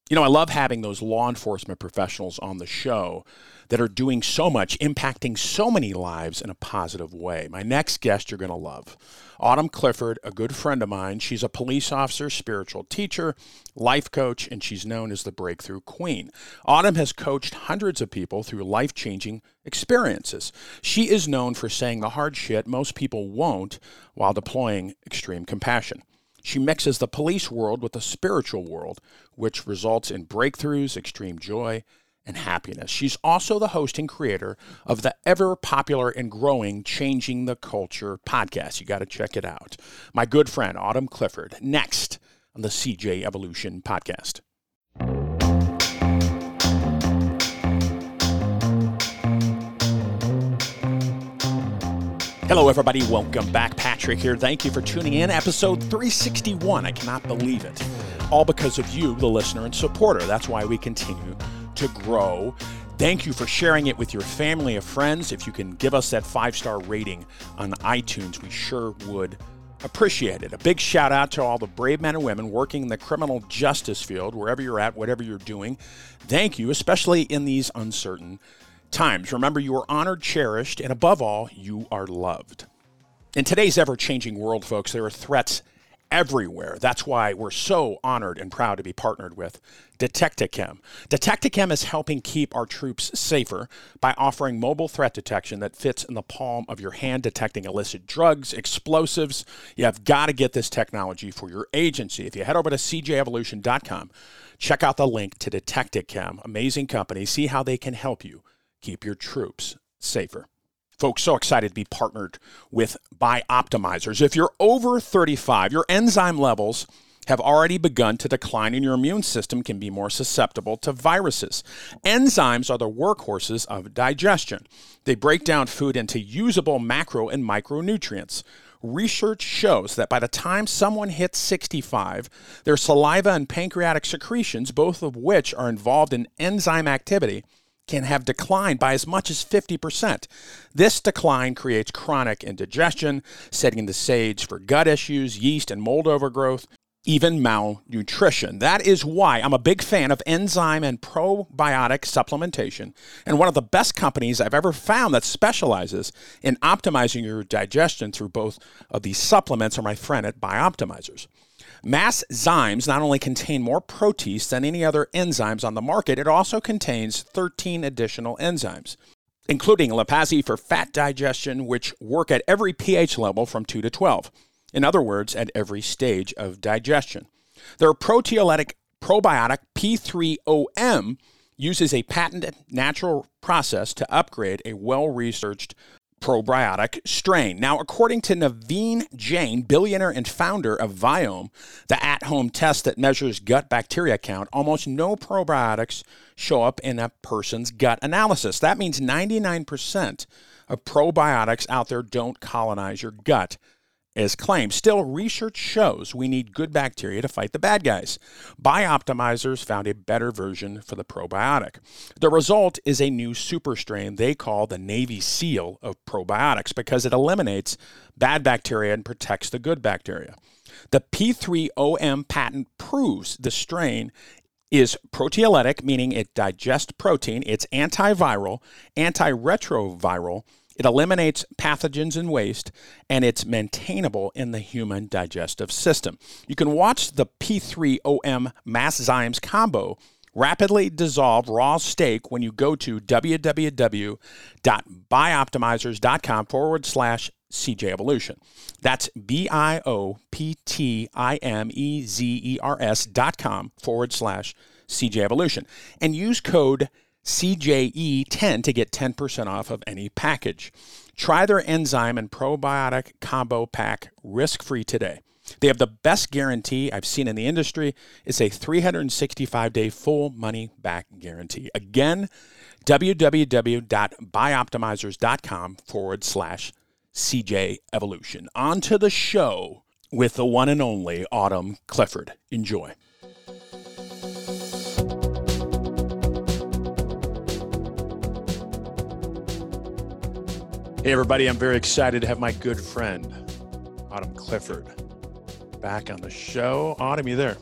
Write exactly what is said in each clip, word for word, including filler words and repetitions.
You know, I love having those law enforcement professionals on the show that are doing so much, impacting so many lives in a positive way. My next guest you're going to love. Autumn Clifford, a good friend of mine. She's a police officer, spiritual teacher, life coach, and she's known as the Breakthrough Queen. Autumn has coached hundreds of people through life-changing experiences. She is known for saying the hard shit most people won't while deploying extreme compassion. She mixes the police world with the spiritual world, which results in breakthroughs, extreme joy, and happiness. She's also the host and creator of the ever popular and growing Changing the Culture podcast. You got to check it out. My good friend, Autumn Clifford, next on the C J Evolution podcast. Hello, everybody. Welcome back. Patrick here. Thank you for tuning in. Episode three sixty-one. I cannot believe it. All because of you, the listener and supporter. That's why we continue to grow. Thank you for sharing it with your family and friends. If you can give us that five-star rating on iTunes, we sure would appreciate it. A big shout out to all the brave men and women working in the criminal justice field, wherever you're at, whatever you're doing. Thank you, especially in these uncertain times. Remember, you are honored, cherished, and above all, you are loved. In today's ever-changing world, folks, there are threats everywhere. That's why we're so honored and proud to be partnered with Detectachem. Detectachem is helping keep our troops safer by offering mobile threat detection that fits in the palm of your hand, detecting illicit drugs, explosives. You have got to get this technology for your agency. If you head over to C J evolution dot com, check out the link to Detectachem. Amazing company. See how they can help you keep your troops safer. Folks, so excited to be partnered with Bioptimizers. If you're over thirty-five, your enzyme levels have already begun to decline and your immune system can be more susceptible to viruses. Enzymes are the workhorses of digestion. They break down food into usable macro and micronutrients. Research shows that by the time someone hits sixty-five, their saliva and pancreatic secretions, both of which are involved in enzyme activity, can have declined by as much as fifty percent. This decline creates chronic indigestion, setting the stage for gut issues, yeast and mold overgrowth, even malnutrition. That is why I'm a big fan of enzyme and probiotic supplementation, and one of the best companies I've ever found that specializes in optimizing your digestion through both of these supplements are my friend at Bioptimizers. Masszymes not only contain more protease than any other enzymes on the market, it also contains thirteen additional enzymes, including Lipase for fat digestion, which work at every pH level from two to twelve. In other words, at every stage of digestion. Their proteolytic probiotic P three O M uses a patented natural process to upgrade a well-researched probiotic strain. Now, according to Naveen Jain, billionaire and founder of Viome, the at-home test that measures gut bacteria count, almost no probiotics show up in a person's gut analysis. That means ninety-nine percent of probiotics out there don't colonize your gut, as claimed. Still, research shows we need good bacteria to fight the bad guys. Bioptimizers found a better version for the probiotic. The result is a new super strain they call the Navy SEAL of probiotics because it eliminates bad bacteria and protects the good bacteria. The P three O M patent proves the strain is proteolytic, meaning it digests protein, it's antiviral, antiretroviral, it eliminates pathogens and waste, and it's maintainable in the human digestive system. You can watch the P three O M Masszymes combo rapidly dissolve raw steak when you go to www.bioptimizers.com forward slash CJ Evolution. That's B-I-O-P-T-I-M-E-Z-E-R-S dot com forward slash CJ Evolution. And use code C J E ten to get ten percent off of any package. Try their enzyme and probiotic combo pack risk-free today. They have the best guarantee I've seen in the industry. It's a three hundred sixty-five day full money back guarantee. Again, www.bioptimizers.com forward slash CJ Evolution. On to the show with the one and only Autumn Clifford. Enjoy. Hey everybody, I'm very excited to have my good friend, Autumn Clifford, back on the show. Autumn, you there?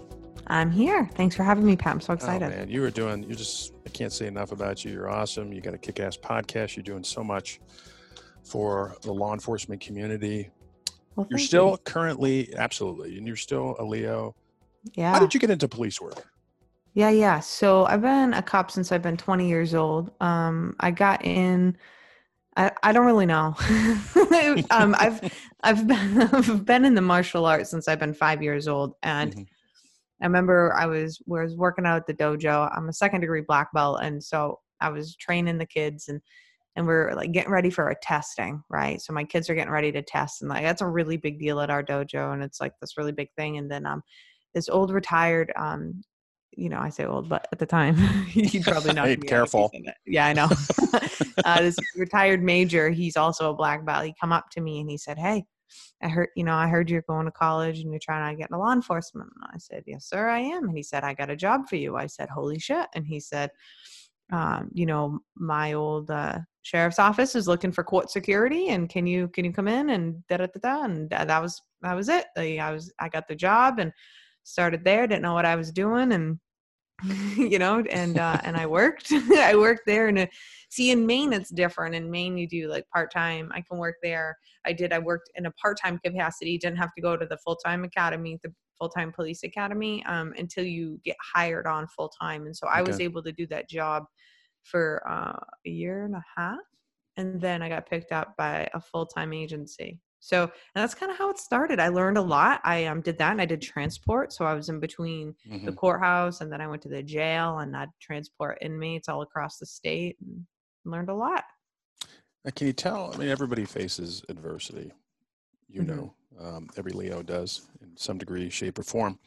I'm here. Thanks for having me, Pat. I'm so excited. Oh, man, you are doing, you just, I can't say enough about you. You're awesome. You got a kick-ass podcast. You're doing so much for the law enforcement community. Well, You're thank still you. currently, absolutely, and you're still a Leo. Yeah. How did you get into police work? Yeah, yeah. So I've been a cop since I've been twenty years old. Um, I got in. I, I don't really know. um, I've I've been I've been in the martial arts since I've been five years old, and Mm-hmm. I remember I was was working out at the dojo. I'm a second degree black belt, and so I was training the kids, and and we're like getting ready for a testing, right? So my kids are getting ready to test, and like that's a really big deal at our dojo, and it's like this really big thing. And then um, this old retired um, you know, I say old, but at the time he'd probably knock Hey, me out if careful. he said that. Yeah, I know. uh, this retired major, he's also a black belt. He come up to me and he said, "Hey, I heard, you know, I heard you're going to college and you're trying to get into law enforcement." And I said, "Yes, sir, I am." And he said, "I got a job for you." I said, "Holy shit." And he said, um, you know, my old uh, sheriff's office is looking for court security, and can you can you come in and da da da da. And that was that was it. I, I was I got the job and started there. Didn't know what I was doing, and you know, and uh, and I worked. I worked there. And see, in Maine, it's different. In Maine, you do like part time. I can work there. I did. I worked in a part time capacity. Didn't have to go to the full time academy, the full time police academy, um, until you get hired on full time. And so I was Okay. able to do that job for uh, a year and a half, and then I got picked up by a full time agency. So, and that's kind of how it started. I learned a lot. I um, did that, and I did transport. So I was in between Mm-hmm. the courthouse, and then I went to the jail, and I'd transport inmates all across the state, and learned a lot. Now, can you tell? I mean, everybody faces adversity. You Mhm. know, um, every Leo does in some degree, shape, or form.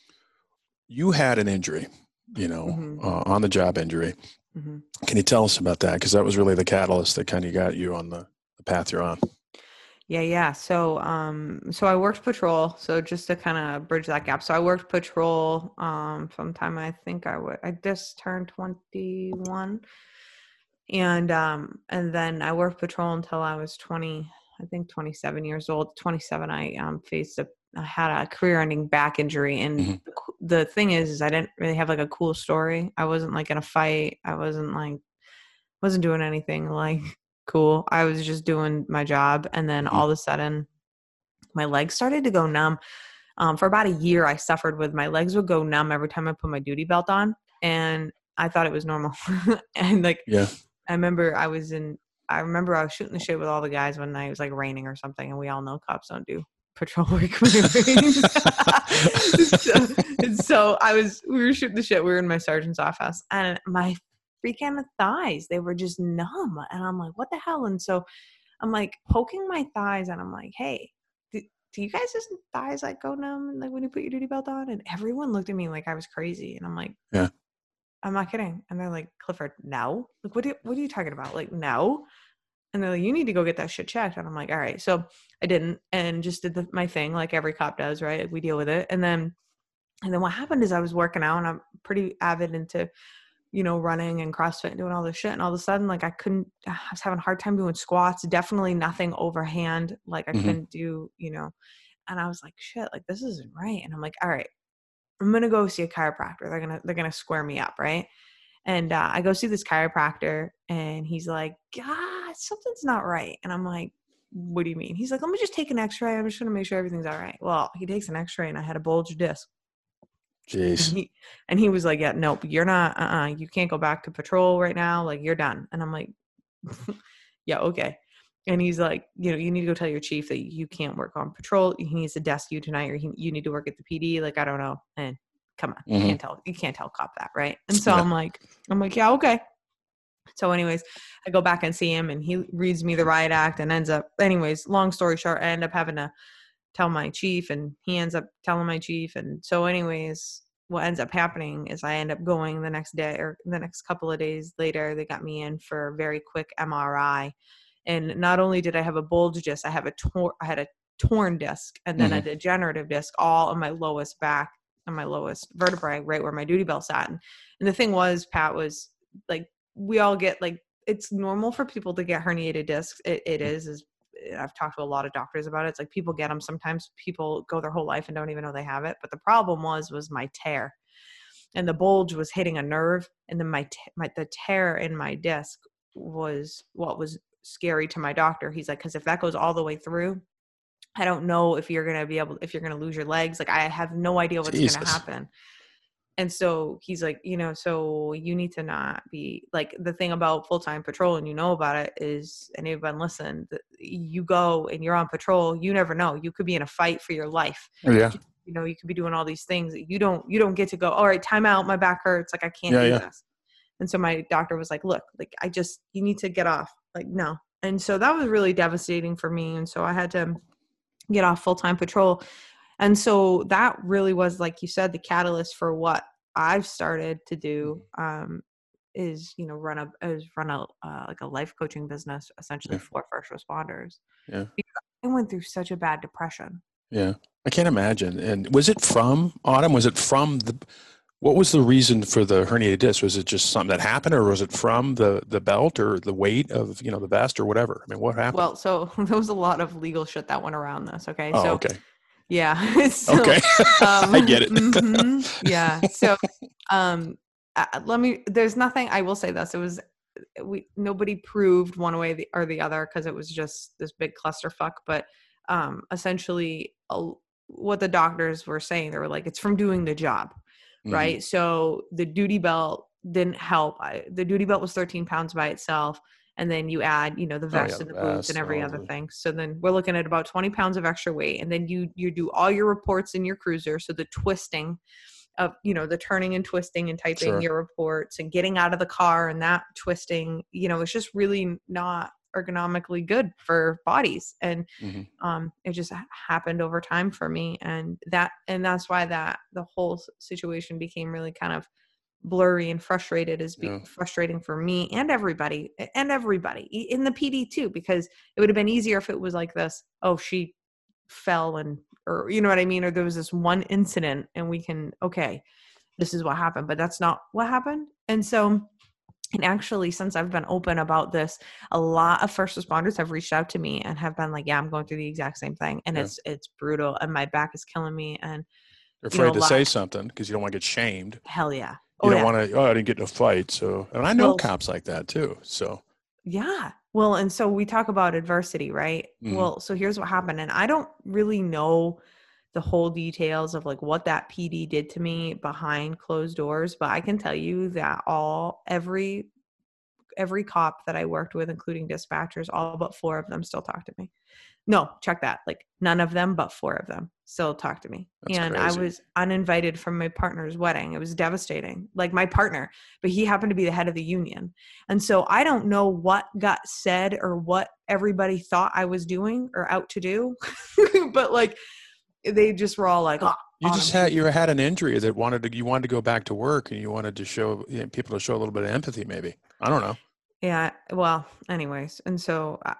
You had an injury, you know, Mhm. uh, on the job injury. Mhm. Can you tell us about that? Because that was really the catalyst that kind of got you on the, the path you're on. Yeah, yeah. So, um, so I worked patrol. So just to kind of bridge that gap. So I worked patrol, um, sometime I think I would, I just turned twenty-one, and, um, and then I worked patrol until I was twenty, I think twenty-seven years old. twenty-seven, I, um, faced a, I had a career ending back injury. And Mm-hmm. the, co- the thing is, is I didn't really have like a cool story. I wasn't like in a fight. I wasn't like, wasn't doing anything like cool. I was just doing my job. And then Mm-hmm. all of a sudden my legs started to go numb. Um, for about a year, I suffered with my legs would go numb every time I put my duty belt on. And I thought it was normal. And like, Yeah. I remember I was in, I remember I was shooting the shit with all the guys one night. It was like raining or something. And we all know cops don't do patrol work when it rains. so, and so I was, we were shooting the shit. We were in my sergeant's office, and my freaking thighs, they were just numb. And I'm like, what the hell? And so I'm like poking my thighs, and I'm like, hey, do, do you guys' thighs like go numb like when you put your duty belt on? And everyone looked at me like I was crazy. And I'm like, Yeah. I'm not kidding. And they're like, Clifford, no. Like, what, do you, what are you talking about? Like, no. And they're like, you need to go get that shit checked. And I'm like, all right. So I didn't, and just did the, my thing like every cop does, right? Like we deal with it. And then, and then what happened is I was working out, and I'm pretty avid into, you know, running and CrossFit and doing all this shit. And all of a sudden, like I couldn't, I was having a hard time doing squats, definitely nothing overhand. Like I Mm-hmm. couldn't do, you know, and I was like, shit, like this isn't right. And I'm like, all right, I'm going to go see a chiropractor. They're going to, they're going to square me up. Right. And uh, I go see this chiropractor, and he's like, God, something's not right. And I'm like, what do you mean? He's like, let me just take an x-ray. I'm just going to make sure everything's all right. Well, he takes an x-ray, and I had a bulged disc. Jeez. And he, and he was like, yeah, nope, you're not, uh-uh, you can't go back to patrol right now. Like you're done. And I'm like, yeah, okay. And he's like, you know, you need to go tell your chief that you can't work on patrol. He needs to desk you tonight, or he, you need to work at the P D. Like, I don't know. And come on, Mm-hmm. you can't tell, you can't tell a cop that. Right. And so Yeah. I'm like, I'm like, yeah, okay. So anyways, I go back and see him, and he reads me the riot act, and ends up, anyways, long story short, I end up having to tell my chief, and he ends up telling my chief. And so anyways, what ends up happening is I end up going the next day, or the next couple of days later, they got me in for a very quick M R I. And not only did I have a bulge disc, I have a tor- I had a torn disc, and then Mm-hmm. a degenerative disc all on my lowest back, on my lowest vertebrae, right where my duty belt sat. And, and the thing was, Pat, was like, we all get like, it's normal for people to get herniated discs. It, it is, is I've talked to a lot of doctors about it. It's like people get them. Sometimes people go their whole life and don't even know they have it. But the problem was, was my tear. and the bulge was hitting a nerve. And then my, t- my, the tear in my disc was what was scary to my doctor. He's like, cause if that goes all the way through, I don't know if you're going to be able, if you're going to lose your legs. Like, I have no idea what's going to happen. And so he's like, you know, so you need to not be like, the thing about full-time patrol, and you know about it, is, and you've been listening, you go and you're on patrol, you never know. You could be in a fight for your life. Yeah. You know, you could be doing all these things that you don't, you don't get to go, all right, time out, my back hurts. Like, I can't yeah, do yeah. this. And so my doctor was like, look, like, I just, you need to get off. Like, no. And so that was really devastating for me. And so I had to get off full-time patrol. And so that really was, like you said, the catalyst for what I've started to do, um, is, you know, run a, is run a, uh, like a life coaching business essentially Yeah. for first responders. Yeah. Because I went through such a bad depression. Yeah. I can't imagine. And was it from Autumn? Was it from the, what was the reason for the herniated disc? Was it just something that happened, or was it from the, the belt or the weight of, you know, the vest or whatever? I mean, what happened? Well, so there was a lot of legal shit that went around this. Okay. Oh, so, okay. Yeah. so, okay. um, I get it. mm-hmm, yeah. So, um, uh, let me, there's nothing, I will say this. It was, we, nobody proved one way the, or the other, cause it was just this big clusterfuck. But, um, essentially uh, what the doctors were saying, they were like, it's from doing the job. Mm-hmm. Right. So the duty belt didn't help. I, the duty belt was thirteen pounds by itself. And then you add, you know, the vest oh, yeah, and the, the boots and every other the... thing. So then we're looking at about twenty pounds of extra weight. And then you, you do all your reports in your cruiser. So the twisting of, you know, the turning and twisting and typing sure. your reports and getting out of the car and that twisting, you know, it's just really not ergonomically good for bodies. And, mm-hmm. um, it just happened over time for me. And that, and that's why that the whole situation became really kind of blurry and frustrated is be yeah. frustrating for me and everybody and everybody in the P D too, because it would have been easier if it was like this. Oh, she fell and, or, you know what I mean? Or there was this one incident and we can, okay, this is what happened, but that's not what happened. And so, and actually, since I've been open about this, a lot of first responders have reached out to me and have been like, yeah, I'm going through the exact same thing. And yeah. it's, it's brutal and my back is killing me. And you're afraid you know, to say something because you don't want to get shamed. Hell yeah. You oh, don't yeah. want to, oh, I didn't get in a fight. So, and I know well, cops like that too. So, yeah. Well, and so we talk about adversity, right? Mm-hmm. Well, so here's what happened. And I don't really know the whole details of like what that P D did to me behind closed doors, but I can tell you that all, every, every cop that I worked with, including dispatchers, all but four of them still talk to me. No, check that. Like none of them, but four of them still talk to me. That's and crazy. I was uninvited from my partner's wedding. It was devastating. Like my partner, but he happened to be the head of the union. And so I don't know what got said or what everybody thought I was doing or out to do, but like they just were all like, oh, you just had, you had an injury that wanted to, you wanted to go back to work and you wanted to show you know, people to show a little bit of empathy, maybe. I don't know. Yeah. Well, anyways. And so I,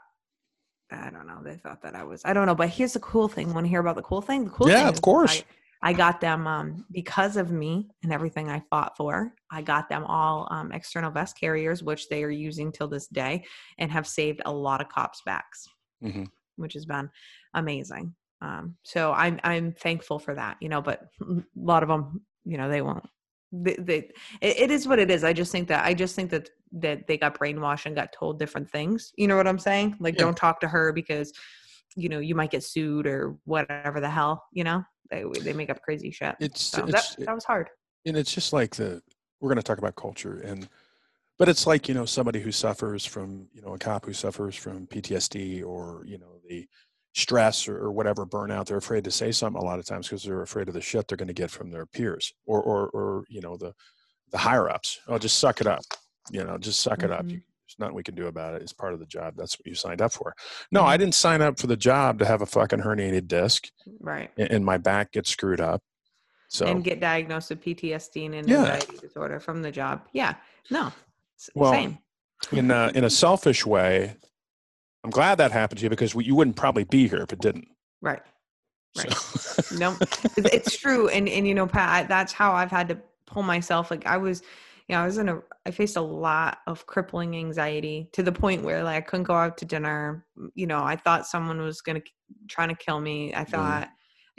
I don't know. They thought that I was, I don't know, but here's the cool thing. Want to hear about the cool thing? The cool yeah, thing. Yeah, of course. I, I got them, um, because of me and everything I fought for, I got them all, um, external vest carriers, which they are using till this day and have saved a lot of cops' backs, mm-hmm. which has been amazing. Um, so I'm, I'm thankful for that, you know, but a lot of them, you know, they won't, they, they it, it is what it is. I just think that, I just think that, that they got brainwashed and got told different things. You know what I'm saying? Like, yeah. Don't talk to her because, you know, you might get sued or whatever the hell, you know, they, they make up crazy shit. It's, so it's that, that was hard. And it's just like the, we're going to talk about culture and, but it's like, you know, somebody who suffers from, you know, a cop who suffers from P T S D or, you know, the stress or, or whatever burnout, they're afraid to say something a lot of times because they're afraid of the shit they're going to get from their peers or, or, or, you know, the, the higher ups. Oh, just suck it up, you know, just suck mm-hmm. it up. You, there's nothing we can do about it. It's part of the job. That's what you signed up for. No, mm-hmm. I didn't sign up for the job to have a fucking herniated disc. Right. And, and my back gets screwed up. So and get diagnosed with P T S D and yeah. anxiety disorder from the job. Yeah. No. Well, same. in a, in a selfish way, I'm glad that happened to you because we, you wouldn't probably be here if it didn't. Right. Right. So. No, it's true. And, and, you know, Pat, I, that's how I've had to pull myself. Like I was, you know, I was in a, I faced a lot of crippling anxiety to the point where like I couldn't go out to dinner. You know, I thought someone was going to try to kill me. I thought, mm.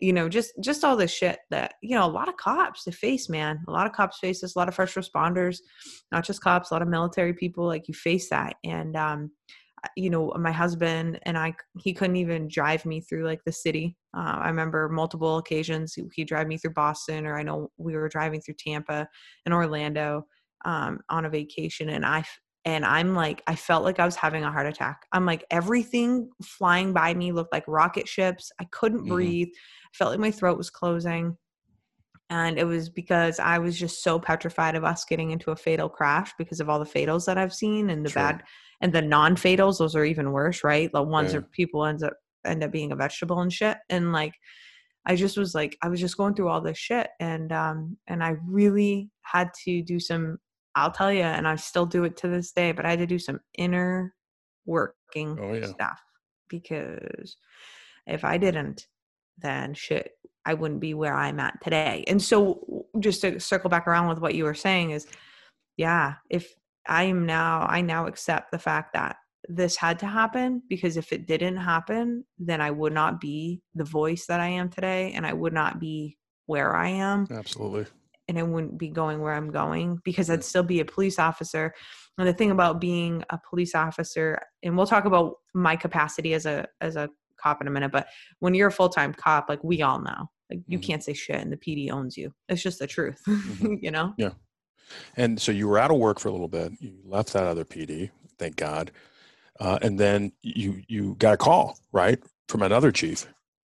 you know, just, just all this shit that, you know, a lot of cops they face, man, a lot of cops face this, a lot of first responders, not just cops, a lot of military people, like you face that. And, um, you know, my husband and I, he couldn't even drive me through like the city. Uh, I remember multiple occasions he, he'd drive me through Boston, or I know we were driving through Tampa and Orlando um, on a vacation. And I, and I'm like, I felt like I was having a heart attack. I'm like, everything flying by me looked like rocket ships. I couldn't Mm-hmm. breathe. I felt like my throat was closing. And it was because I was just so petrified of us getting into a fatal crash because of all the fatals that I've seen and the Sure. bad and the non-fatals. Those are even worse, right? The ones Yeah. where people ends up end up being a vegetable and shit. And like, I just was like, I was just going through all this shit. And, um, and I really had to do some, I'll tell you, and I still do it to this day, but I had to do some inner working Oh, yeah. stuff, because if I didn't, then shit, I wouldn't be where I'm at today. And so just to circle back around with what you were saying is, yeah, if I am now, I now accept the fact that this had to happen, because if it didn't happen, then I would not be the voice that I am today, and I would not be where I am. Absolutely. And I wouldn't be going where I'm going, because I'd still be a police officer. And the thing about being a police officer, and we'll talk about my capacity as a, as a cop in a minute, but when you're a full-time cop, like we all know, like you Mm-hmm. can't say shit and the P D owns you. It's just the truth, Mm-hmm. you know? Yeah. And so you were out of work for a little bit. You left that other P D, thank God. Uh, and then you, you got a call, right, from another chief.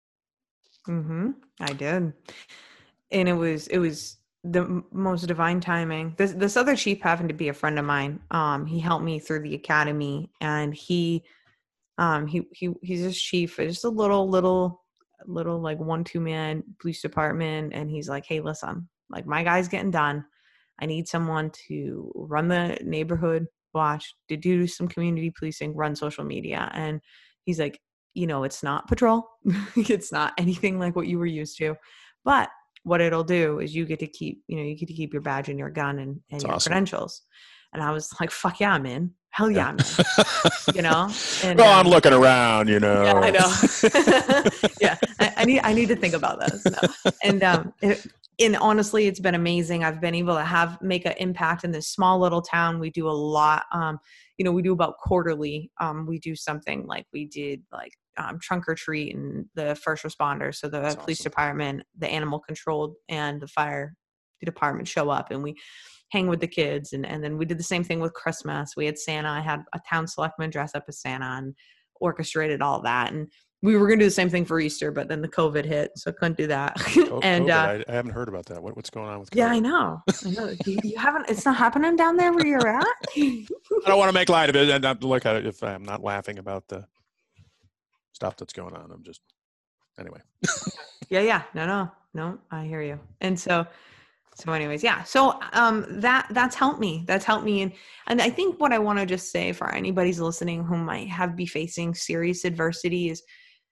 Mm-hmm. I did. And it was, it was the m- most divine timing. This, this other chief happened to be a friend of mine. Um, he helped me through the academy, and he, um, he, he, he's just chief, just a little, little, little like one, two man police department. And he's like, hey, listen, like my guy's getting done. I need someone to run the neighborhood watch, to do some community policing, run social media. And he's like, you know, it's not patrol. It's not anything like what you were used to, but what it'll do is you get to keep, you know, you get to keep your badge and your gun and, and That's your awesome. credentials. And I was like, fuck yeah, I'm in. Hell yeah, Yeah. I'm in. You know? And, well, um, I'm looking around, you know. yeah, I know. yeah. I, I need, I need to think about this. No. And, um, it, and honestly, it's been amazing. I've been able to have, make an impact in this small little town. We do a lot. Um, you know, we do about quarterly. Um, we do something like we did like, um, trunk or treat, and the first responders. So the That's police awesome. department, the animal control, and the fire department show up, and we hang with the kids. And, and then we did the same thing with Christmas. We had Santa. I had a town selectman dress up as Santa and orchestrated all that. And we were going to do the same thing for Easter, but then the COVID hit, so I couldn't do that. Co- and COVID, uh, I, I haven't heard about that. What, what's going on with COVID? yeah, I know. I know. You, you haven't. It's not happening down there where you're at. I don't want to make light of it, and not look at it if I'm not laughing about the stuff that's going on. I'm just anyway. yeah, yeah. No, no, no. I hear you. And so, so, anyways, yeah. So, um, that that's helped me. That's helped me, and and I think what I want to just say for anybody's listening who might have be facing serious adversity is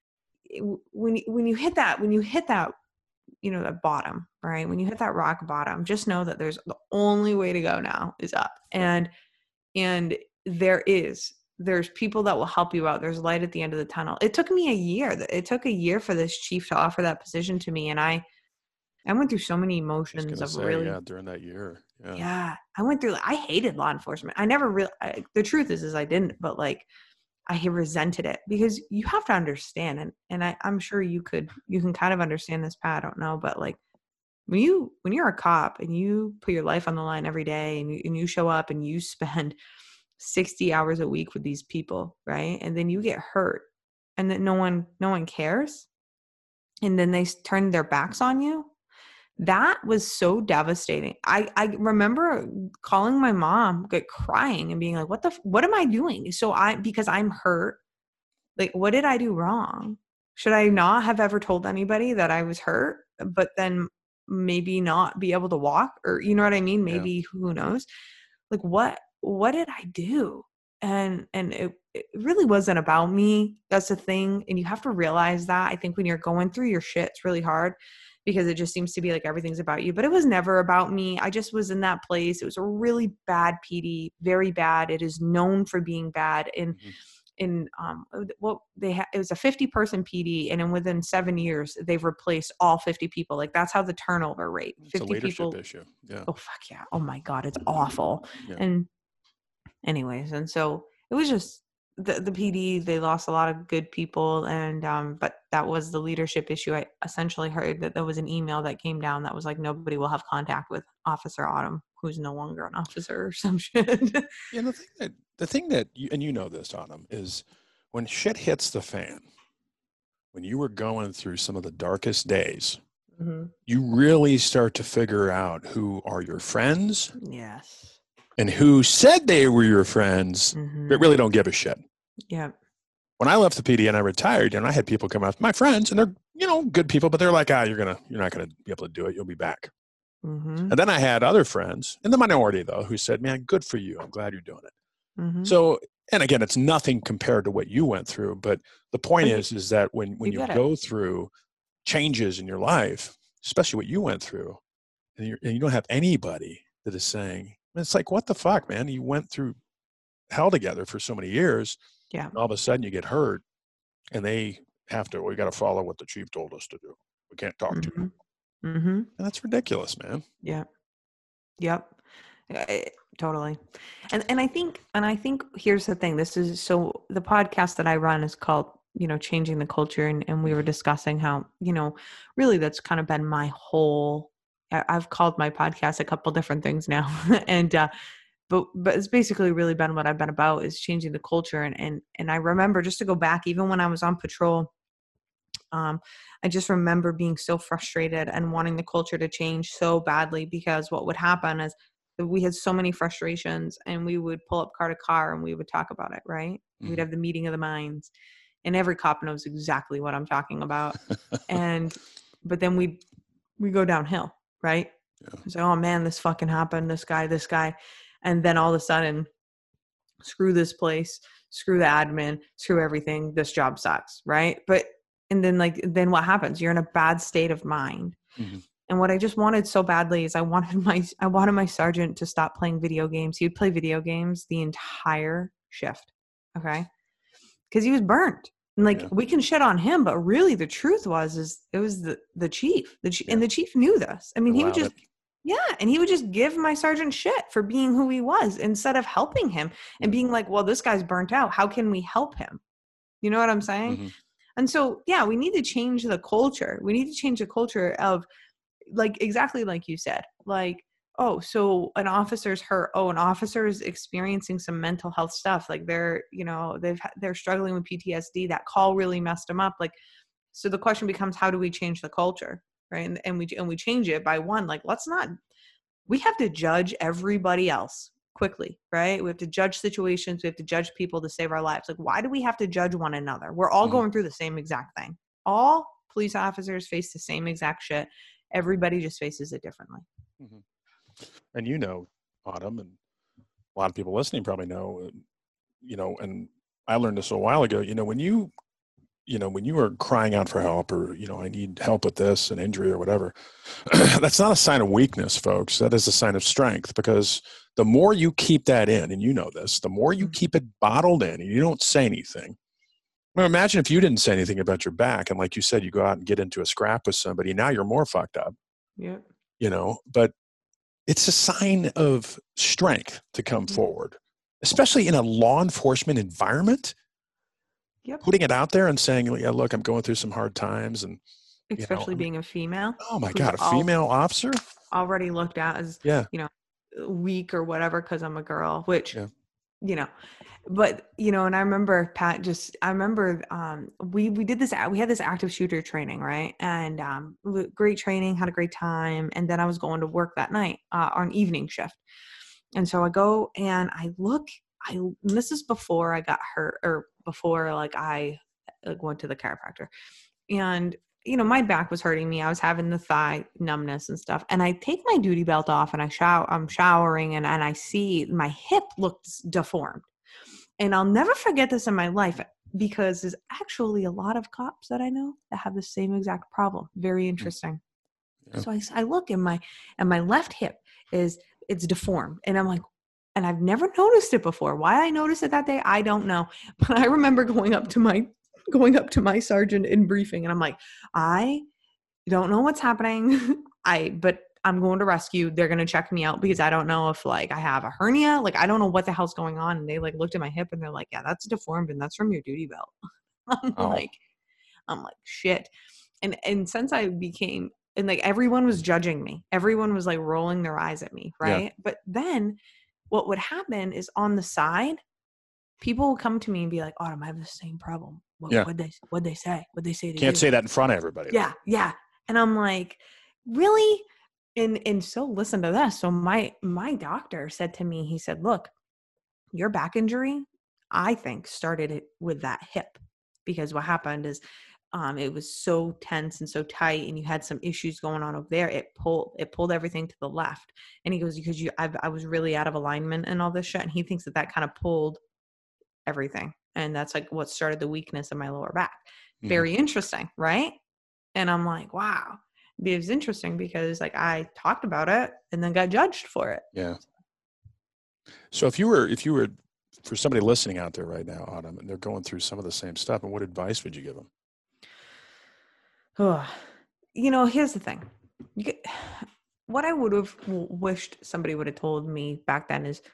when when you hit that when you hit that. you know, that bottom, right? When you hit that rock bottom, just know that there's the only way to go now is up. And, and there is, there's people that will help you out. There's light at the end of the tunnel. It took me a year. It took a year for this chief to offer that position to me. And I, I went through so many emotions of say, really, yeah, during that year. Yeah. yeah, I went through, I hated law enforcement. I never really, I, the truth is, is I didn't, but like, I resented it, because you have to understand. And, and I, I'm sure you could, you can kind of understand this, Pat, I don't know, but like when you, when you're a cop and you put your life on the line every day, and you, and you show up and you spend sixty hours a week with these people, right? And then you get hurt, and then no one, no one cares. And then they turn their backs on you. That was so devastating. I, I remember calling my mom, like crying and being like, what the, f- what am I doing? So I, because I'm hurt, like, what did I do wrong? Should I not have ever told anybody that I was hurt, but then maybe not be able to walk, or, you know what I mean? Maybe, yeah. Who knows? Like, what, what did I do? And, and it, it really wasn't about me. That's the thing. And you have to realize that. I think when you're going through your shit, it's really hard, because it just seems to be like everything's about you, but it was never about me. I just was in that place. It was a really bad P D, very bad. It is known for being bad. And, mm-hmm. in um what they had, it was a fifty person P D, and then within seven years they've replaced all fifty people. Like that's how the turnover rate. It's a fifty leadership people. issue. Yeah. Oh fuck yeah. Oh my God, it's awful. Yeah. And anyways, and so it was just the the P D, they lost a lot of good people, and um but that was the leadership issue. I essentially heard that there was an email that came down that was like nobody will have contact with Officer Autumn, who's no longer an officer or some shit. Yeah, the thing that the thing that you, and you know this, Autumn, is when shit hits the fan, when you were going through some of the darkest days, Mm-hmm. you really start to figure out who are your friends Yes. and who said they were your friends, Mm-hmm. but really don't give a shit. Yeah. When I left the P D and I retired, and I had people come up, my friends, and they're, you know, good people, but they're like, ah, you're gonna, you're not gonna be able to do it. You'll be back. Mm-hmm. And then I had other friends, in the minority though, who said, man, good for you. I'm glad you're doing it. Mm-hmm. So, and again, it's nothing compared to what you went through, but the point Okay. is, is that when, when You you get it. go through changes in your life, especially what you went through, and, you're, and you don't have anybody that is saying, it's like, what the fuck, man? You went through hell together for so many years. Yeah. And all of a sudden you get hurt and they have to, we got to follow what the chief told us to do. We can't talk to you. Mm-hmm. Mm-hmm. And that's ridiculous, man. Yeah. Yep. I- totally. And and I think and I think here's the thing. This is so the podcast that I run is called, you know, Changing the Culture, and, and we were discussing how, you know, really that's kind of been my whole I, I've called my podcast a couple different things now. and uh but but it's basically really been what I've been about is changing the culture. And and and I remember, just to go back, even when I was on patrol, Um, I just remember being so frustrated and wanting the culture to change so badly, because what would happen is that we had so many frustrations, and we would pull up car to car and we would talk about it, right? Mhm. We'd have the meeting of the minds, and every cop knows exactly what I'm talking about. And, but then we, we go downhill, right? Yeah. So, oh man, this fucking happened, this guy, this guy. And then all of a sudden, screw this place, screw the admin, screw everything. This job sucks, right? But and then like then what happens? You're in a bad state of mind. Mm-hmm. And what I just wanted so badly is I wanted my I wanted my sergeant to stop playing video games. He would play video games the entire shift. Okay? Because he was burnt. And like Yeah. we can shit on him, but really the truth was is it was the the chief. The chief Yeah. and the chief knew this. I mean, he would Allowed just it. yeah, and he would just give my sergeant shit for being who he was instead of helping him and being like, well, this guy's burnt out. How can we help him? You know what I'm saying? Mm-hmm. And so, yeah, we need to change the culture. We need to change the culture of, like, exactly like you said, like, oh, so an officer's hurt. Oh, an officer is experiencing some mental health stuff. Like they're, you know, they've, they're struggling with P T S D. That call really messed them up. Like, so the question becomes, how do we change the culture? Right. And, and we, and we change it by one, like, let's not, we have to judge everybody else quickly, right? We have to judge situations. We have to judge people to save our lives. Like, why do we have to judge one another? We're all Mm-hmm. going through the same exact thing. All police officers face the same exact shit. Everybody just faces it differently. Mm-hmm. And you know, Autumn, and a lot of people listening probably know, you know, and I learned this a while ago, you know, when you, you know, when you are crying out for help, or, you know, I need help with this, an injury or whatever, that's not a sign of weakness, folks. That is a sign of strength, because the more you keep that in, and you know this, the more you keep it bottled in and you don't say anything. Well, imagine if you didn't say anything about your back, and like you said, you go out and get into a scrap with somebody, now you're more fucked up. Yeah. You know, but it's a sign of strength to come Mhm. forward, especially in a law enforcement environment. Yep. Putting it out there and saying, yeah, look, I'm going through some hard times. And, you know, Especially I mean, being a female. oh my who's God, a al- female officer? already looked at as, Yeah. you know, weak or whatever because I'm a girl, which, Yeah. you know, but, you know, and I remember Pat just, I remember um, we, we did this, we had this active shooter training, right? And um, great training, had a great time. And then I was going to work that night uh, on evening shift. And so I go and I look, I, and this is before I got hurt, or before like I like, went to the chiropractor. And, you know, my back was hurting me. I was having the thigh numbness and stuff. And I take my duty belt off and I shower, I'm showering and, and I see my hip looks deformed. And I'll never forget this in my life, because there's actually a lot of cops that I know that have the same exact problem. Very interesting. Yeah. So I, I look and my, and my left hip is, it's deformed. And I'm like, And I've never noticed it before. Why I noticed it that day, I don't know. But I remember going up to my going up to my sergeant in briefing, and I'm like, I don't know what's happening. I but I'm going to rescue. They're going to check me out because I don't know if like I have a hernia. Like, I don't know what the hell's going on. And they like looked at my hip and they're like, yeah, that's deformed and that's from your duty belt. I'm Oh. like, I'm like, shit. And, and since I became, and like everyone was judging me, everyone was like rolling their eyes at me. Right. Yeah. But then what would happen is on the side, people will come to me and be like, Autumn, I have the same problem. What, yeah. What'd they, what'd they say? What'd they say to Can't you? say that in front of everybody. Yeah. Though. Yeah. And I'm like, really? And, and so listen to this. So my, my doctor said to me, he said, look, your back injury, I think started it with that hip, because what happened is um, it was so tense and so tight and you had some issues going on over there. It pulled, it pulled everything to the left. And he goes, because you, I've, I was really out of alignment and all this shit. And he thinks that that kind of pulled everything. And that's like what started the weakness of my lower back. Mm-hmm. Very interesting. Right. And I'm like, wow. It was interesting because like I talked about it and then got judged for it. Yeah. So if you were, if you were, for somebody listening out there right now, Autumn, and they're going through some of the same stuff, and what advice would you give them? Oh, you know, here's the thing. You get, what I would have wished somebody would have told me back then is,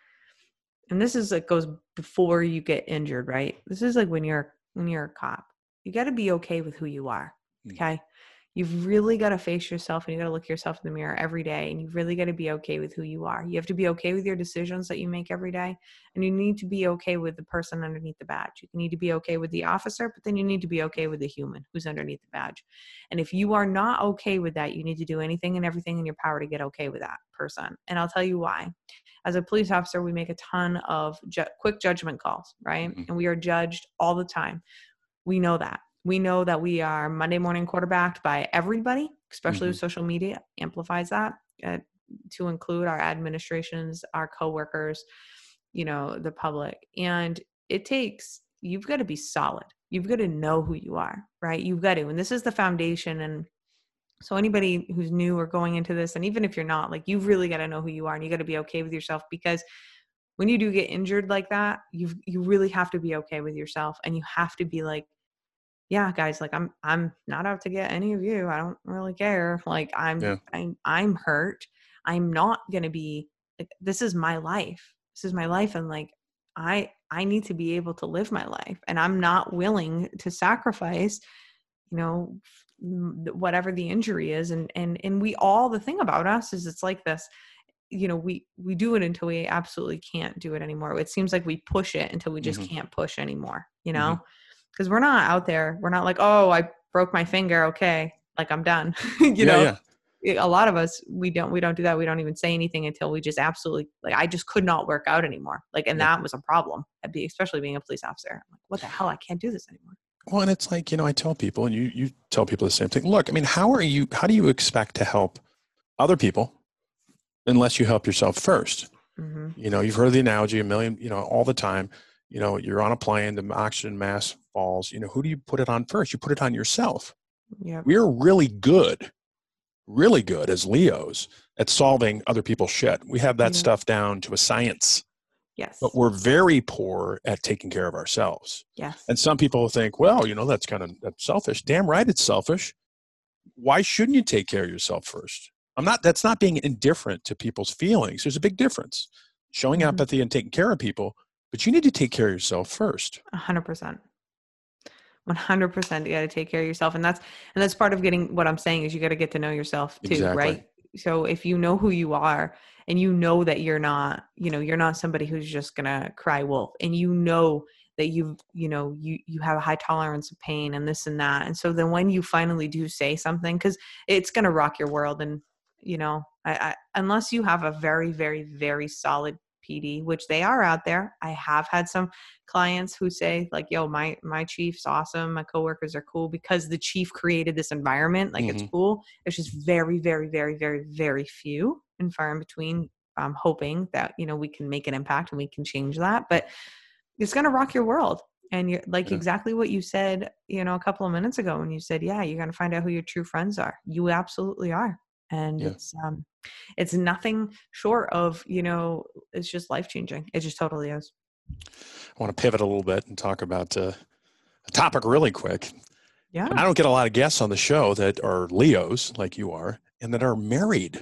and this is like goes before you get injured, right? This is like when you're, when you're a cop, you got to be okay with who you are. Okay. Mm. You've really got to face yourself and you got to look yourself in the mirror every day. And you really got to be okay with who you are. You have to be okay with your decisions that you make every day. And you need to be okay with the person underneath the badge. You need to be okay with the officer, but then you need to be okay with the human who's underneath the badge. And if you are not okay with that, you need to do anything and everything in your power to get okay with that person. And I'll tell you why. As a police officer, we make a ton of ju- quick judgment calls, right? Mm-hmm. And we are judged all the time. We know that. We know that we are Monday morning quarterbacked by everybody, especially mm-hmm. with social media amplifies that, uh, to include our administrations, our coworkers, you know, the public. And it takes, you've got to be solid. You've got to know who you are, right? You've got to, and this is the foundation. And so anybody who's new or going into this, and even if you're not, like, you've really got to know who you are and you got to be okay with yourself, because when you do get injured like that, you you really have to be okay with yourself, and you have to be like, yeah, guys, like I'm, I'm not out to get any of you. I don't really care. Like I'm, yeah. I'm, I'm hurt. I'm not going to be like, this is my life. This is my life. And like, I, I need to be able to live my life, and I'm not willing to sacrifice, you know, whatever the injury is. And, and, and we all, the thing about us is it's like this, you know, we, we do it until we absolutely can't do it anymore. It seems like we push it until we just mm-hmm. can't push anymore, you know? Mm-hmm. Because we're not out there. We're not like, oh, I broke my finger. Okay. Like I'm done. you yeah, know, yeah. A lot of us, we don't, we don't do that. We don't even say anything until we just absolutely, like, I just could not work out anymore. Like, and yeah. that was a problem, especially being a police officer. I'm like, what the hell? I can't do this anymore. Well, and it's like, you know, I tell people, and you, you tell people the same thing. Look, I mean, how are you, how do you expect to help other people unless you help yourself first? Mm-hmm. You know, you've heard the analogy a million, you know, all the time. You know, you're on a plane, the oxygen mask falls. You know, who do you put it on first? You put it on yourself. Yep. We're really good, really good as Leos at solving other people's shit. We have that yep. stuff down to a science. Yes. But we're very poor at taking care of ourselves. Yes. And some people think, well, you know, that's kind of that's selfish. Damn right it's selfish. Why shouldn't you take care of yourself first? I'm not, that's not being indifferent to people's feelings. There's a big difference. Showing mm-hmm. empathy and taking care of people. But you need to take care of yourself first. A hundred percent. One hundred percent. You got to take care of yourself. And that's, and that's part of getting, what I'm saying is you got to get to know yourself too, exactly. right? So if you know who you are and you know that you're not, you know, you're not somebody who's just going to cry wolf, and you know that you've, you know, you, you have a high tolerance of pain and this and that. And so then when you finally do say something, cause it's going to rock your world. And, you know, I, I, unless you have a very, very, very solid P D, which they are out there. I have had some clients who say like, yo, my, my chief's awesome. My coworkers are cool because the chief created this environment. Like mm-hmm. it's cool. It's just very, very, very, very, very few and far in between. I'm hoping that, you know, we can make an impact and we can change that, but it's going to rock your world. And you're like yeah. exactly what you said, you know, a couple of minutes ago when you said, yeah, you're going to find out who your true friends are. You absolutely are. And Yeah. it's, um, it's nothing short of, you know, it's just life changing. It just totally is. I want to pivot a little bit and talk about uh, a topic really quick. Yeah. I don't get a lot of guests on the show that are Leos like you are and that are married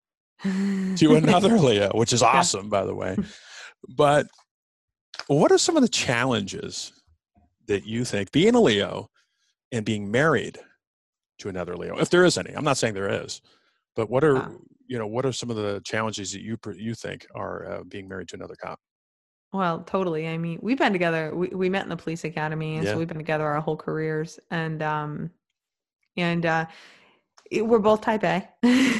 to another Leo, which is awesome, yeah. by the way. But what are some of the challenges that you think being a Leo and being married to another Leo, if there is any? I'm not saying there is, but what are, uh, you know, what are some of the challenges that you you think are uh, being married to another cop? Well, totally. I mean, we've been together. We, we met in the police academy, and yeah. so we've been together our whole careers. And um, and uh, it, we're both type A.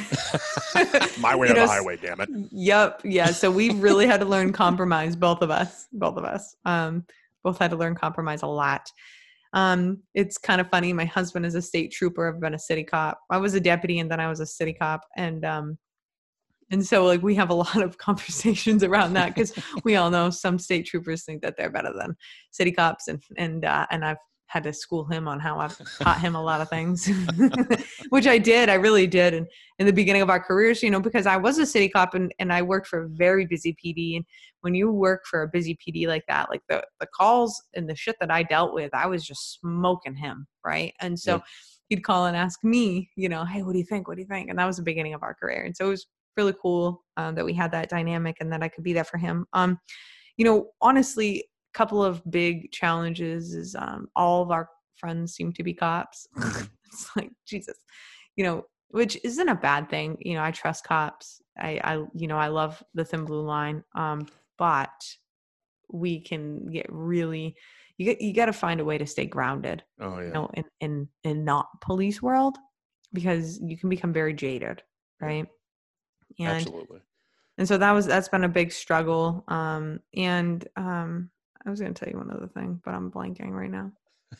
My way or know, the highway, damn it. Yep. Yeah. So we've really had to learn compromise, both of us. Both of us. Um, both had to learn compromise a lot. Um, it's kind of funny. My husband is a state trooper. I've been a city cop. I was a deputy, and then I was a city cop, and um, And so like we have a lot of conversations around that because we all know some state troopers think that they're better than city cops. And, and, uh, and I've had to school him on how I've taught him a lot of things, which I did. I really did. And in the beginning of our careers, you know, because I was a city cop and, and I worked for a very busy P D. And when you work for a busy P D like that, like the, the calls and the shit that I dealt with, I was just smoking him. Right. And so yeah. he'd call and ask me, you know, hey, what do you think? What do you think? And that was the beginning of our career. And so it was really cool um, that we had that dynamic and that I could be there for him. Um, you know, honestly, a couple of big challenges is um, all of our friends seem to be cops. It's like, Jesus, you know, which isn't a bad thing. You know, I trust cops. I, I you know, I love the Thin Blue Line. Um, but we can get really, you get, you got to find a way to stay grounded, oh, yeah. you know, in, in, in not police world, because you can become very jaded. Right. And, Absolutely. And so that was, that's been a big struggle. Um, and, um, I was going to tell you one other thing, but I'm blanking right now.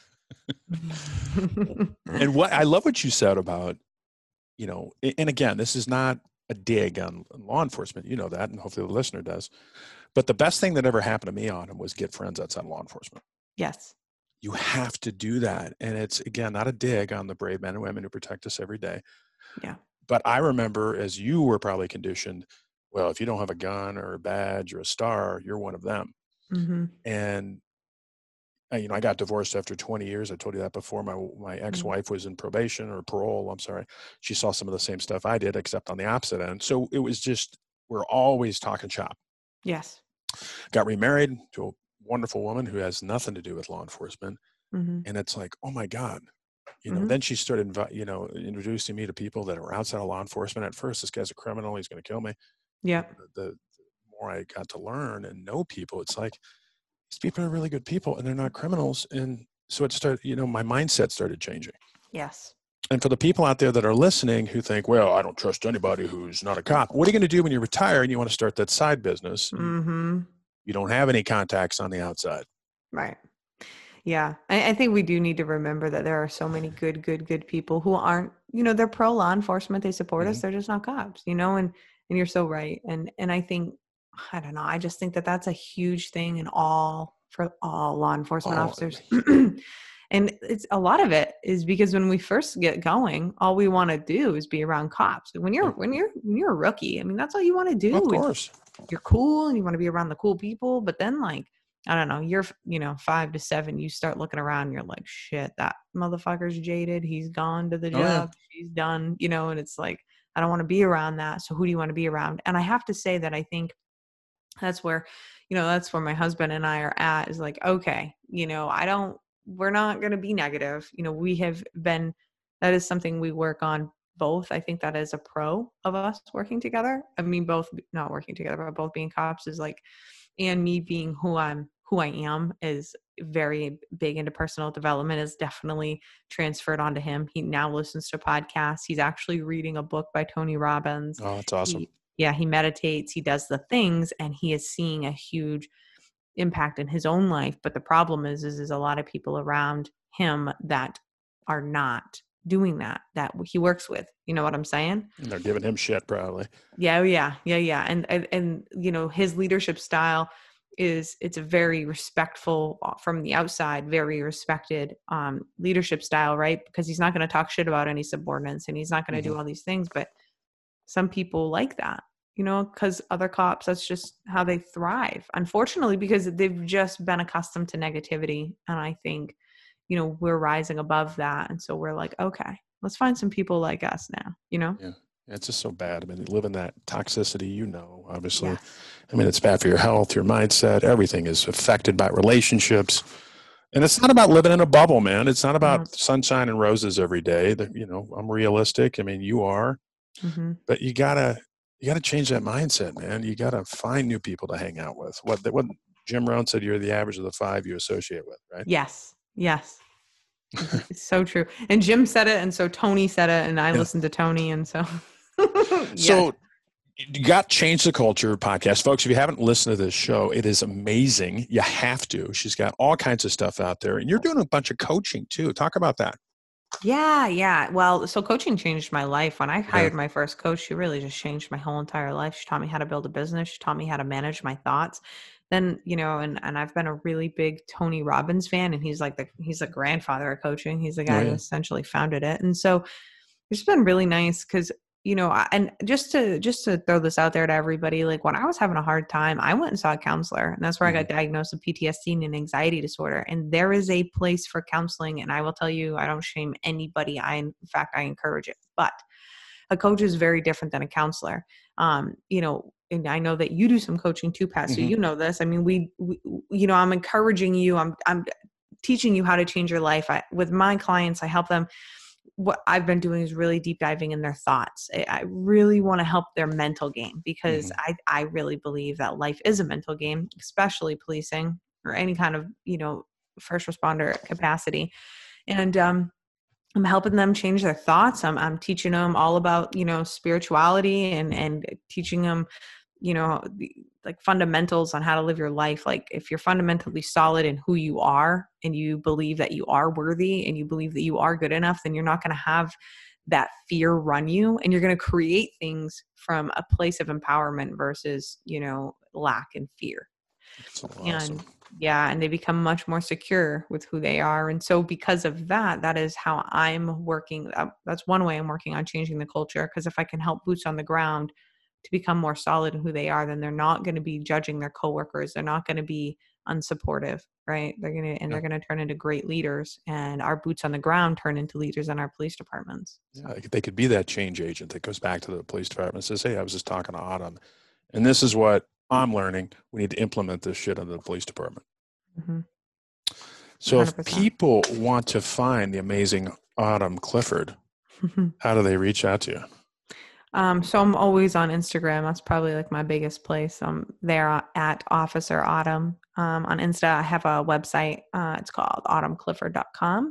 And what, I love what you said about, you know, and again, this is not a dig on law enforcement, you know that, and hopefully the listener does, but the best thing that ever happened to me on him was get friends outside law enforcement. Yes. You have to do that. And it's, again, not a dig on the brave men and women who protect us every day. Yeah. But I remember, as you were probably conditioned, well, if you don't have a gun or a badge or a star, you're one of them. Mm-hmm. And, you know, I got divorced after twenty years. I told you that before. My my ex-wife mm-hmm. was in probation or parole. I'm sorry. She saw some of the same stuff I did, except on the opposite end. So it was just, we're always talking shop. Yes. Got remarried to a wonderful woman who has nothing to do with law enforcement. Mm-hmm. And it's like, oh my God. You know, mm-hmm. then she started, you know, introducing me to people that are outside of law enforcement. At first, this guy's a criminal. He's going to kill me. Yeah. The, the more I got to learn and know people, it's like, these people are really good people and they're not criminals. And so it started, you know, my mindset started changing. Yes. And for the people out there that are listening who think, well, I don't trust anybody who's not a cop. What are you going to do when you retire and you want to start that side business? Mm-hmm. You don't have any contacts on the outside. Right. Yeah. I, I think we do need to remember that there are so many good, good, good people who aren't, you know, they're pro law enforcement. They support mm-hmm. us. They're just not cops, you know, and, and you're so right. And, and I think, I don't know, I just think that that's a huge thing in all, for all law enforcement oh. officers. And it's a lot of it is because when we first get going, all we want to do is be around cops. When you're, when you're, when you're a rookie, I mean, that's all you want to do. Of course. You're cool and you want to be around the cool people, but then like, I don't know, you're, you know, five to seven, you start looking around and you're like, shit, that motherfucker's jaded. He's gone to the job. Oh, yeah. She's done, you know, and it's like, I don't want to be around that. So who do you want to be around? And I have to say that I think that's where, you know, that's where my husband and I are at is like, okay, you know, I don't, we're not going to be negative. You know, we have been, that is something we work on both. I think that is a pro of us working together. I mean, both not working together, but both being cops is like, and me being who I'm, who I am is very big into personal development is definitely transferred onto him. He now listens to podcasts. He's actually reading a book by Tony Robbins. Oh, that's awesome. He, yeah. He meditates, he does the things, and he is seeing a huge impact in his own life. But the problem is, is, is a lot of people around him that are not doing that, that he works with, you know what I'm saying? And they're giving him shit probably. Yeah. Yeah. Yeah. Yeah. And, and, and, you know, his leadership style is, it's a very respectful from the outside, very respected um, leadership style, right? Because he's not going to talk shit about any subordinates and he's not going to mm-hmm. do all these things, but some people like that, you know, because other cops, that's just how they thrive, unfortunately, because they've just been accustomed to negativity. And I think, you know, we're rising above that. And so we're like, okay, let's find some people like us now, you know? Yeah. It's just so bad. I mean, you live in that toxicity, you know, obviously. Yes. I mean, it's bad for your health, your mindset. Everything is affected by relationships. And it's not about living in a bubble, man. It's not about Mm-hmm. sunshine and roses every day. That, you know, I'm realistic. I mean, you are. Mm-hmm. But you gotta you gotta change that mindset, man. You gotta find new people to hang out with. What what Jim Rohn said, you're the average of the five you associate with, right? Yes. Yes. It's so true. And Jim said it, and so Tony said it, and I Yeah. listened to Tony, and so So you got Change the Culture podcast. Folks, if you haven't listened to this show, it is amazing. You have to. She's got all kinds of stuff out there. And you're doing a bunch of coaching too. Talk about that. Yeah, yeah. Well, so coaching changed my life. When I hired my first coach, she really just changed my whole entire life. She taught me how to build a business. She taught me how to manage my thoughts. Then, you know, and, and I've been a really big Tony Robbins fan, and he's like the, he's the grandfather of coaching. He's the guy Oh, yeah. who essentially founded it. And so it's been really nice because, you know, I- and just to, just to throw this out there to everybody, like when I was having a hard time, I went and saw a counselor, and that's where Mhm. I got diagnosed with P T S D and an anxiety disorder. And there is a place for counseling. And I will tell you, I don't shame anybody. I, in fact, I encourage it, but a coach is very different than a counselor. Um, you know, and I know that you do some coaching too, Pat. So Mhm. you know this. I mean, we, we, you know, I'm encouraging you. I'm, I'm teaching you how to change your life. I, with my clients, I help them. What I've been doing is really deep diving in their thoughts. I, I really want to help their mental game because Mhm. I, I really believe that life is a mental game, especially policing or any kind of, you know, first responder capacity. And, um, I'm helping them change their thoughts. I'm, I'm teaching them all about, you know, spirituality and, and teaching them, you know, the, like fundamentals on how to live your life. Like if you're fundamentally solid in who you are and you believe that you are worthy and you believe that you are good enough, then you're not going to have that fear run you, and you're going to create things from a place of empowerment versus, you know, lack and fear. That's awesome. And yeah, and they become much more secure with who they are. And so because of that, that is how I'm working. Uh, that's one way I'm working on changing the culture. Because if I can help boots on the ground to become more solid in who they are, then they're not going to be judging their coworkers. They're not going to be unsupportive, right? They're going to, and they're going to turn into great leaders, and our boots on the ground turn into leaders in our police departments. Yeah, they could be that change agent that goes back to the police department and says, hey, I was just talking to Autumn, and this is what I'm learning. We need to implement this shit into the police department. Mm-hmm. So one hundred percent. if people want to find the amazing Autumn Clifford, how do they reach out to you? Um, so I'm always on Instagram. That's probably like my biggest place. I'm there at Officer Autumn. Um, on Insta, I have a website. Uh, it's called autumn clifford dot com.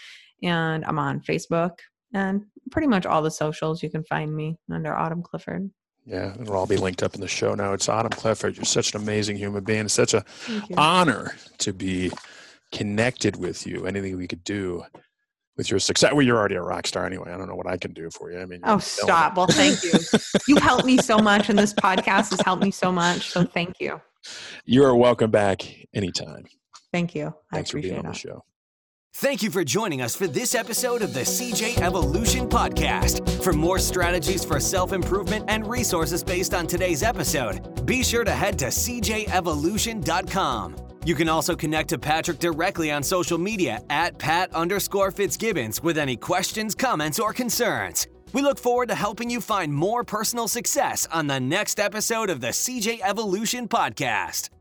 And I'm on Facebook and pretty much all the socials. You can find me under Autumn Clifford. Yeah, it'll all be linked up in the show now. It's Autumn Clifford. You're such an amazing human being. It's such a honor to be connected with you. Anything we could do with your success. Well, you're already a rock star anyway. I don't know what I can do for you. I mean, oh, stop. Well, thank you. You helped me so much, and this podcast has helped me so much. So thank you. You are welcome back anytime. Thank you. I Thanks for being appreciate on the it. show. Thank you for joining us for this episode of the C J Evolution Podcast. For more strategies for self-improvement and resources based on today's episode, be sure to head to c j evolution dot com. You can also connect to Patrick directly on social media at Pat underscore Fitzgibbons with any questions, comments, or concerns. We look forward to helping you find more personal success on the next episode of the C J Evolution Podcast.